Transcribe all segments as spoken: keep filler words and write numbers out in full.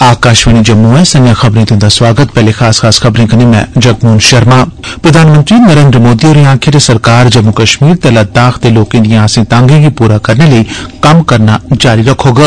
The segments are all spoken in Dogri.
आकाशवाणी जम्मू है संज्ञा खबरें तुंदा स्वागत। पहले खास खास खबरें कन्नै मैं जगमोहन शर्मा। प्रधानमंत्री नरेंद्र मोदी होरें आखेआ जे सरकार जम्मू कश्मीर ते लद्दाख दे लोकें दिएं आसें तांगें गी पूरा करने लेई कम्म करना जारी रक्खोग।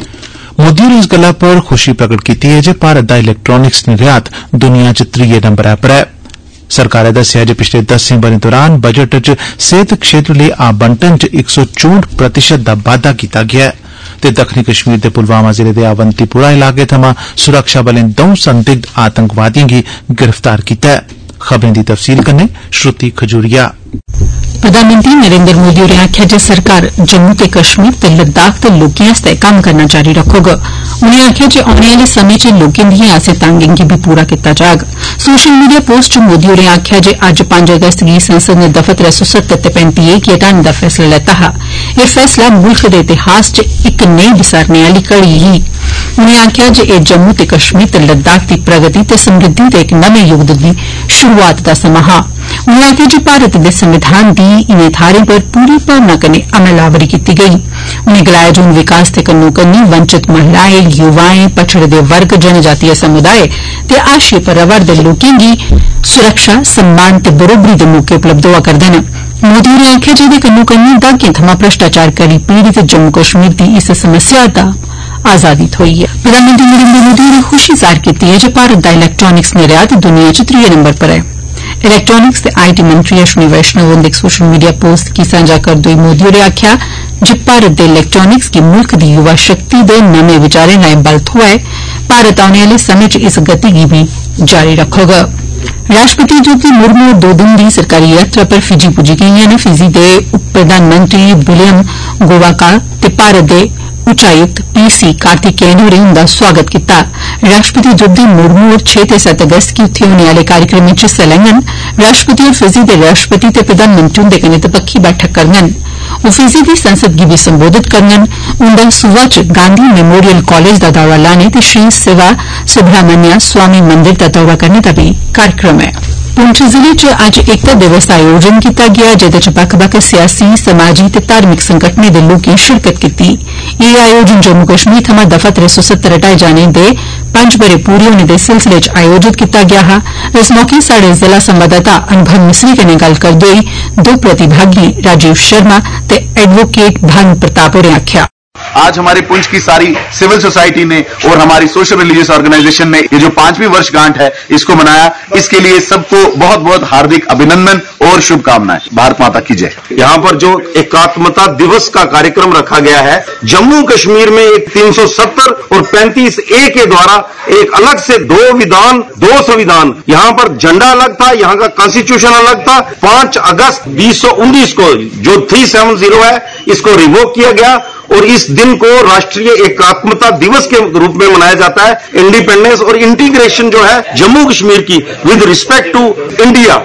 मोदी होरें इस गल्ला पर खुशी प्रगट कीती ऐ जे भारत दा इलैक्ट्रानिक्स निर्यात दुनिया च त्रीये नंबरै पर ऐ। सरकारै दस्सेआ जे पिछले दस्सें ब'रें दौरान बजट च सेहत क्षेत्र लेई आवंटन च इक सौ चौंठ प्रतिशत दा बाद्दा कीता गेआ ऐ ते दक्खनी कश्मीर दे पुलवामा जिले दे अवंतीपुरा इलाके थमां सुरक्षा बलें दौं संदिग्ध आतंकवादिएं गी गिरफ्तार कीता ऐ। खबरें दी तफसील कन्नै श्रुति खजूरिया। प्रधानमंत्री नरेंद्र मोदी होरें आखेआ जे सरकार जम्मू ते कश्मीर ते लद्दाख दे लोकें आस्तै कम्म करना जारी रक्खोग। उनें आखेआ जे औने आले समें च लोकें दिएं आसें तांगें गी बी पूरा कीता जाग। सोशल मीडिया पोस्ट च मोदी होरें आखेआ जे अज्ज पंज अगस्त गी संसद ने दफा त्रै सौ सत्तर ते पैंती ए गी हटाने दा फैसला लैता हा। एह फैसला मुल्ख दे इतिहास च इक नेई बसारने आली घड़ी ही। उनें आखेआ जे एह जम्मू ते कश्मीर ते लद्दाख दी प्रगति ते समृद्धि दे इक नमें युग दी शुरूआत दा समां हा। उनें आखेआ जे भारत दे संविधान दी इनें थाहरें पर पूरी भावना कन्नै अमलावरी कीती गेई। उनें गलाया जे हून विकास दे कन्नो कन्नी वंचित महिलाएं, युवाएं, पछड़े दे वर्ग, जनजातीय समुदाय ते हाशिए पर रवा रदे लोकें गी सुरक्षा, सम्मान ते बरोबरी दे मौके उपलब्ध होआ करदे न। मोदी होरें आखेआ जे एहदे कन्नो कन्नी दहाकें थमां भ्रष्टाचार करी पीड़ित जम्मू कश्मीर दी इस समस्या दा आजादी थ्होई ऐ। प्रधानमंत्री नरेंद्र मोदी होरें खुशी जाहिर कीती ऐ जे भारत दा इलैक्ट्रानिक्स निर्यात दुनिया च त्रीये नंबर पर ऐ। इलैक्ट्रानिक्स ते आई टी मंत्री अश्विनी वैष्णव हुंदे इक सोशल मीडिया पोस्ट गी सांझा करदे होई मोदी होरें आखेआ जे भारत दे इलैक्ट्रानिक्स गी मुल्ख दी युवा शक्ति दे नमें विचारें राएं बल थ्होआ ऐ। भारत औने आले समें च इस गति गी बी जारी रक्खोग। राष्ट्रपति द्रौपदी मुर्मू दो दिन दी सरकारी यात्रा पर फिजी पुज्जी गेइयां न। फिजी दे उप प्रधानमंत्री विलियम गोवाका ते भारत दे उच्चायुक्त पी सी कार्तिकेयन होरें उंदा स्वागत कीता। राष्ट्रपति द्रौपदी मुर्मू होर छे ते सत्त अगस्त गी उत्थे होने आले कार्यक्रमें च हिस्सा लैंगन। राष्ट्रपति होर फिजी दे राष्ट्रपति ते प्रधानमंत्री हुंदे कन्नै दपक्खी बैठक करङन। ओ फिजी दी संसद गी बी संबोधित करङन। उंदा सुवा च गांधी मेमोरियल कालेज दा दौरा लाने ते श्री शिवा सुब्रहमण्य स्वामी मंदिर दा दौरा करने दा बी कार्यक्रम ऐ। पुंछ जिले च अज्ज एकता दिवस दा आयोजन कीता गेआ जेदे च बक्ख बक्ख सियासी, समाजी ते धार्मिक संगठनें दे लोकें शिरकत कीती। एह आयोजन जम्मू कश्मीर थमां दफा त्रै सौ सत्तर हटाए जाने दे पंज ब'रे पूरे होने दे सिलसिले च आयोजित कीता गया हा। इस मौके साढ़े जिला संवाददाता अनुभव मिसरी कन्नै गल्ल करदे होई दो प्रतिभागिएं राजीव शर्मा ते एडवोकेट भानु प्रताप होरें आखेआ आज हमारे पुंछ की सारी सिविल सोसाइटी ने और हमारी सोशल रिलीजियस ऑर्गेनाइजेशन ने ये जो पांचवी वर्षगांठ है इसको मनाया। इसके लिए सबको बहुत बहुत हार्दिक अभिनंदन और शुभकामनाएं। भारत माता की जय। यहाँ पर जो एकात्मता दिवस का कार्यक्रम रखा गया है जम्मू कश्मीर में एक तीन सौ सत्तर और पैंतीस ए के द्वारा एक अलग से दो विधान, दो संविधान, यहाँ पर झंडा अलग था, यहाँ का कॉन्स्टिट्यूशन अलग था। पांच अगस्त बीस सौ उन्नीस को जो थ्री सेवन जीरो है इसको रिवोक किया गया और इस दिन को राष्ट्रीय एकात्मता दिवस के रूप में मनाया जाता है। इंडिपेंडेंस और इंटीग्रेशन जो है जम्मू कश्मीर की with respect to India.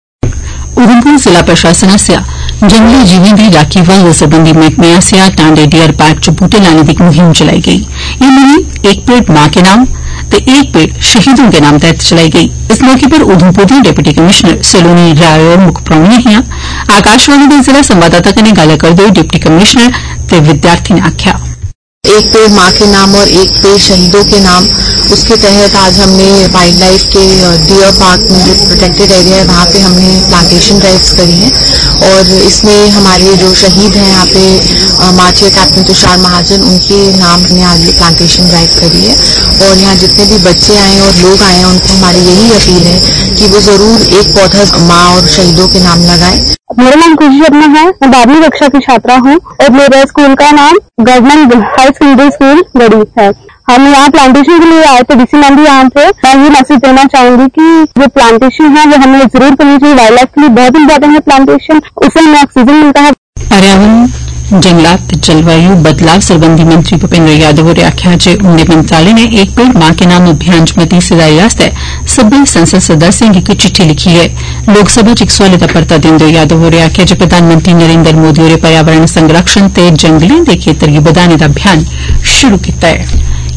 Udhampur जिला प्रशासन आसेआ जंगली जीवें दी राखी हिफाजत सरबंधी मैहकमे आसेआ टांडे डियर पार्क च बूटे लाने दी मुहिम चलाई गई। यह मुहिम एक पेड़ मां के नाम ते एक पेड़ शहीदों के नाम तहत चलाई गई। इस मौके पर उधमपुर दी डिप्टी कमिश्नर सलोनी राय और मुक्ख परौहनियां हियां। आकाशवाणी दे जिला संवाददाता कन्नै गल्ल करदे होई डिप्टी कमिश्नर ते विद्यार्थी ने आखेआ एक पेड़ माँ के नाम और एक पेड़ शहीदों के नाम, उसके तहत आज हमने वाइल्ड लाइफ के डियर पार्क में जो प्रोटेक्टेड एरिया है वहाँ पे हमने प्लांटेशन ड्राइव्स करी हैं और इसमें हमारे जो शहीद हैं यहाँ पे मार्चियर कैप्टन तुषार महाजन उनके नाम ने आज ये प्लांटेशन ड्राइव करी है। और यहाँ जितने भी बच्चे आए और लोग आए हैं उनको हमारी यही अपील है कि वो जरूर एक पौधा माँ और शहीदों के नाम लगाएं। मेरा नाम खुशी शर्मा है, मैं बारहवीं कक्षा की छात्रा हूँ और मेरे स्कूल का नाम गवर्नमेंट हाई सेकेंडरी स्कूल गढ़ी है। हम यहाँ प्लांटेशन के लिए आए थे, डीसी मैम भी यहाँ पे। मैं ये मैसेज देना चाहूंगी कि जो प्लांटेशन है वो हमें जरूर करनी चाहिए। वाइल्ड लाइफ के लिए बहुत इम्पोर्टेंट है प्लांटेशन, उससे हमें ऑक्सीजन मिलता है। पर्यावरण, जंगलात, जलवायु बदलाव सरबंधी मंत्री भूपेन्द्र यादव होरें आखेआ जे उंदे मंत्रालय ने एक पेड़ मां के नाम अभियान च मती सदाई आस्तै सब्बै संसद सदस्यें गी इक चिट्ठी लिखी है। लोकसभा च इक सोआले दा परता दिंदे होई यादव होरें आखेआ जे प्रधानमंत्री नरेंद्र मोदी होरें पर्यावरण संरक्षण ते जंगलें दे खेतर गी बधाने दा अभियान शुरू कीता ऐ।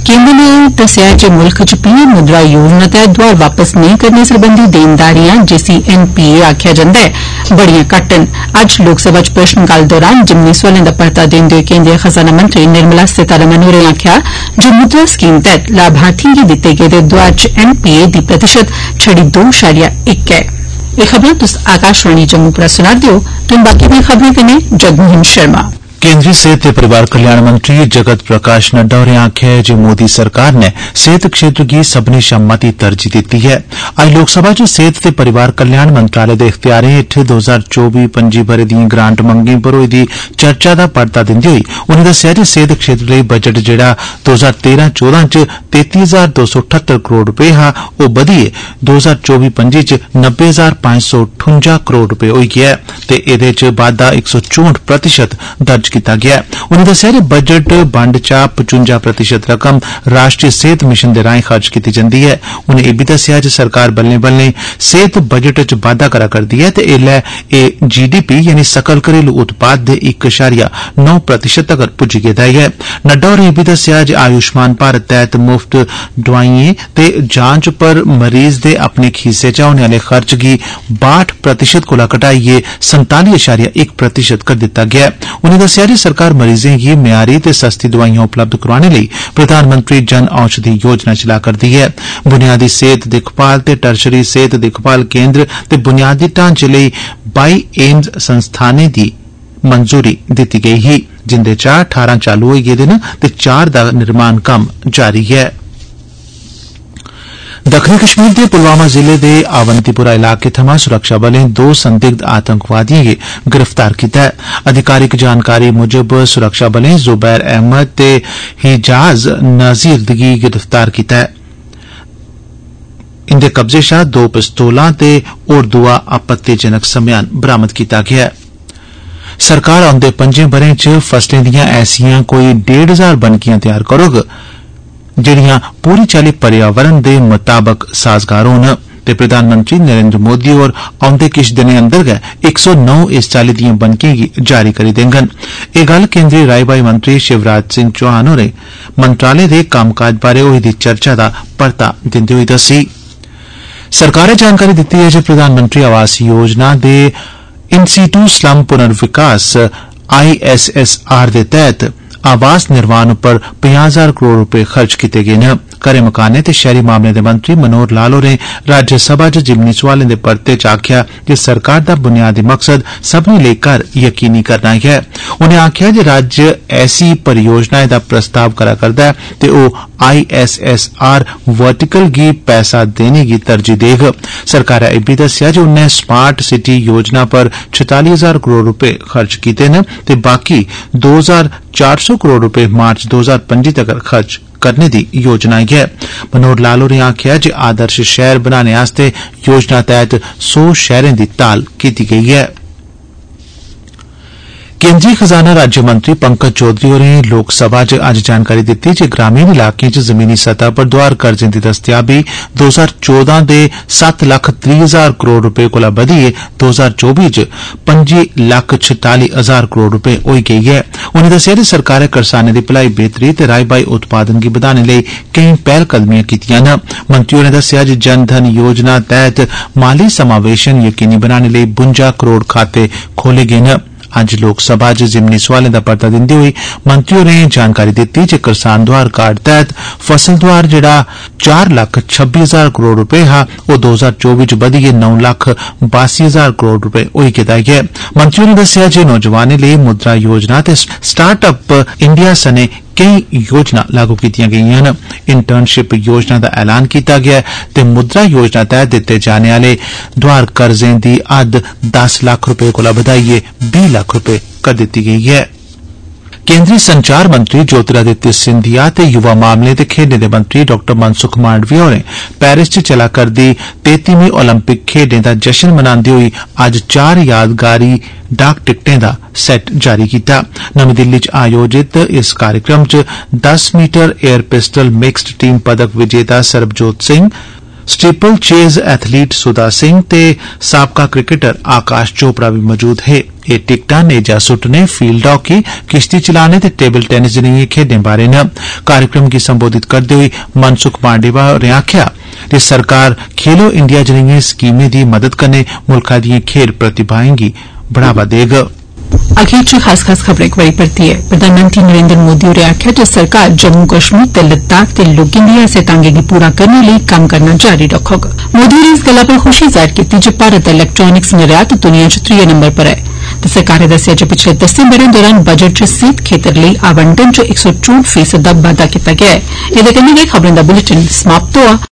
केन्द्र ने दस्सेआ जे मुल्ख च पीएम मुद्रा योजना तैहत दोआर वापस नेईं करने सरबंधी देनदारियां जिसी एनपीए आखेआ जंदा ऐ बड़ियां घट्ट न। अज्ज लोकसभा च प्रश्नकाल दौरान जिमनी सोआलें दा परता दिंदे होई केन्द्रीय खजाना मंत्री निर्मला सीतारमण होरें आखेआ जे मुद्रा स्कीम तैहत लाभार्थिएं गी दित्ते गेदे दोआर च एनपीए दी प्रतिशत छड़ी दो शारिया इक ऐ। एह खबरां तुस आकाशवाणी जम्मू परा सुना'रदे ओ ते बाकी दिएं खबरें कन्नै जगमोहन शर्मा। केन्द्रीय सेहत ते परिवार कल्याण मंत्री जगत प्रकाश नड्डा होरें आखेआ ऐ जे मोदी सरकार नै सेहत क्षेत्र गी सब्बनें शा मती तरजीह दित्ती ऐ। अज्ज लोकसभा च सेहत ते परिवार कल्याण मंत्रालय दे इख्तियारें हेठ दो हजार चौबी पंजी ब'रे दिएं ग्रांट मंगें पर होई दी चर्चा दा परता दिंदे होई उनें दस्सेआ जे सेहत क्षेत्र लेई बजट जेड़ा दो हजार तेरां चौदां च तेती हजार दो सौ ठत्तर करोड़ रपे हा ओह बधियै दो हजार चौबी पंजी च नब्बे हजार पंज सौ ठुंजा करोड़ रपे होई गेआ ऐ ते एहदे च बाद्दा इक सौ चौंठ प्रतिशत दर्ज कीता गेआ। उनें दस्सेआ जे बजट बंड चा पचुंजा प्रतिशत रकम राष्ट्रीय सेहत मिशन दे राएं खर्च कीती जंदी ऐ। उनें एह बी दस्सेआ जे सरकार बल्लें बल्लें सेहत बजट च बाद्दा करा करदी ऐ ते एल्लै एह जीडीपी यानी सकल घरेलू उत्पाद दे इक शारिया नौ प्रतिशत तगर पुज्जी गेदा ऐ। नड्डा होरें एह बी दस्सेआ जे आयुष्मान भारत तैहत मुफ्त दोआइएं ते जांच पर मरीज दे अपने खीसे चा होने आले खर्च गी बाठ प्रतिशत कोला घटाइयै संताली अशारिया इक प्रतिशत कर दित्ता गेआ। उनें दस्सेआ जे सरकार मरीजें गी म्यारी ते सस्ती दोआइयां उपलब्ध करोआने लेई प्रधानमंत्री जन औषधि योजना चला करदी ऐ। बुनियादी सेहत दिक्खभाल ते टर्शरी सेहत दिक्खभाल केन्द्र ते बुनियादी ढांचे लेई बाई एम्स संस्थानें दी मंजूरी दित्ती गेई ही जिंदे चा ठारां चालू होई गेदे न ते चार दा निर्माण कम्म जारी ऐ। दक्खनी कश्मीर दे पुलवामा जिले दे आवंतीपुरा इलाके थमां सुरक्षाबलें दो संदिग्ध आतंकवादिएं गी गिरफ्तार कीता ऐ। अधिकारिक जानकारी मुजब सुरक्षाबलें जुबैर अहमद ते हिजाज नजीर गी गिरफ्तार कीता ऐ। इंदे कब्जे शा दो पिस्तौलां ते होर दुआ आपत्तिजनक समेयान बरामद कीता गेआ ऐ। सरकार औंदे पंजें ब'रें च फसलें दियां ऐसियां कोई डेढ़ हजार बनकियां तैयार करोग जेड़ियां पूरी चाली पर्यावरण दे मुताबक साजगार होन ते प्रधानमंत्री नरेंद्र मोदी होर औंदे किश दिनें अंदर गै इक सौ नौ इस चाली दिएं बनकिएं गी जारी करी देंगन। एह गल्ल केन्द्रीय राई बाई मंत्री शिवराज सिंह चौहान होरें मंत्रालय दे कम्मकाज बारै होई दी चर्चा दा परता दिंदे होई दस्सी। सरकारै जानकारी दित्ती ऐ जे प्रधानमंत्री आवास योजना दे इन सीटू स्लम पुनर्विकास I S S are they तैहत आवास निर्माण पर पंजाह हजार करोड़ रपे खर्च कीते गे न। घरें मकानें ते शहरी मामलें दे मंत्री मनोहर लाल होरें राज्यसभा च जिमनी सोआलें दे परते च आखेआ जे सरकार दा बुनियादी मकसद सब्भनें लेई घर यकीनी करना ऐ। उनें आखेआ जे राज्य ऐसी परियोजनाएं दा प्रस्ताव करा करदा ऐ ते ओह I S S R vertical गी पैसा देने गी तरजीह देग। सरकारै एह बी दस्सेआ जे उन्नै स्मार्ट सिटी योजना पर छताली हजार करोड़ रपे खर्च कीते न ते बाकी दो हजार चार सौ करोड़ रपे मार्च दो हजार पंजी तगर खर्च करने दी योजना ऐ। मनोहर लाल होरें आखेआ जे आदर्श शहर बनाने आस्तै योजना तैहत सौ शहरें दी ताल कीती गेई ऐ। केन्द्रीय खजाना राज्य मंत्री पंकज चौधरी होरें लोकसभा च अज्ज जानकारी दित्ती जे ग्रामीण इलाकें च जमीनी सतह पर दोआर कर्जें दी दस्तयाबी दो हजार चौदां दे सत्त लक्ख त्रीह् हजार करोड़ रपे कोला बधियै दो हजार चौबी च पंजी लक्ख छताली हजार करोड़ रपे होई गेई ऐ। उनें दस्सेआ जे सरकारै करसानें दी भलाई बेहतरी ते राई बाई उत्पादन गी बधाने लेई केई पैहलकदमियां कीतियां न। मंत्री होरें दस्सेआ जे जन धन योजना तैहत माली समावेशन यकीनी बनाने लेई बुंजा करोड़ खाते खोले गे न। अज्ज लोकसभा च जिमनी सोआलें दा परता दिंदे होई मंत्री होरें जानकारी दित्ती जे किसान दोआर कार्ड तैहत फसल दोआर जेड़ा चार लक्ख छब्बी हजार करोड़ रपे हा ओह दो हजार चौबी च बधियै नौ लक्ख बासी हजार करोड़ रपे होई गेदा ऐ। मंत्री होरें दस्सेआ जे नौजवानें लेई मुद्रा योजना ते स्टार्टअप इंडिया सने केई योजना लागू कीतियां गेईयां न। इंटर्नशिप योजना दा ऐलान कीता गेआ ते मुद्रा योजना तैहत दित्ते जाने आले दोआर कर्जें दी हद दस लक्ख रपे कोला बधाइयै बीह लक्ख रपे कर दित्ती गेई ऐ। केन्द्रीय संचार मंत्री ज्योतिरादित्य सिंधिया ते युवा मामले ते खेड्डें दे मंत्री डॉ मनसुख मांडविया होरें पेरिस च चला करदी तेतीवीं ओलंपिक खेड्डें दा जश्न मनांदे होई अज्ज चार यादगारी डाक टिकटें दा सैट जारी कीता। नमीं दिल्ली च आयोजित इस कार्यक्रम च दस metre air pistol mixed team पदक विजेता Sarabjot Singh, steeplechase athlete Sudha Singh ते साबका क्रिकेटर आकाश चोपड़ा भी मौजूद हे। एह टिकटां नेजा सुट्टने, फील्ड हाकी, किश्ती चलाने ते टेबल टेनिस जनेहियें खेड्डें बारै न। कार्यक्रम गी संबोधित करदे होई मनसुख मांडेवा होरें आखेआ जे सरकार खेलो इंडिया जनेहियें स्कीमें दी मदद कन्नै मुल्खा दियें खेड्ड प्रतिभाएं गी बढ़ावा देग। अखीर च खास खास खबरें इक बारी परतियै प्रधानमंत्री नरेंद्र मोदी होरें आखेआ जे सरकार जम्मू कश्मीर ते लद्दाख दे लोकें दी आसें-तांगें गी पूरा करने लेई कम्म करना जारी रक्खोग। मोदी होरें इस गल्ला पर खुशी जाहिर कीती जे भारत दा इलैक्ट्रानिक्स निर्यात दुनिया च त्रीये नंबर पर ऐ ते सरकारै दस्सेआ जे पिछले दस्सें ब'रें दौरान बजट च सेहत खेतर लेई आवंटन च इक सौ चौंठ फीसद दा बाद्दा कीता गेआ ऐ। एह्दे कन्नै गै खबरें दा बुलेटिन समाप्त होआ।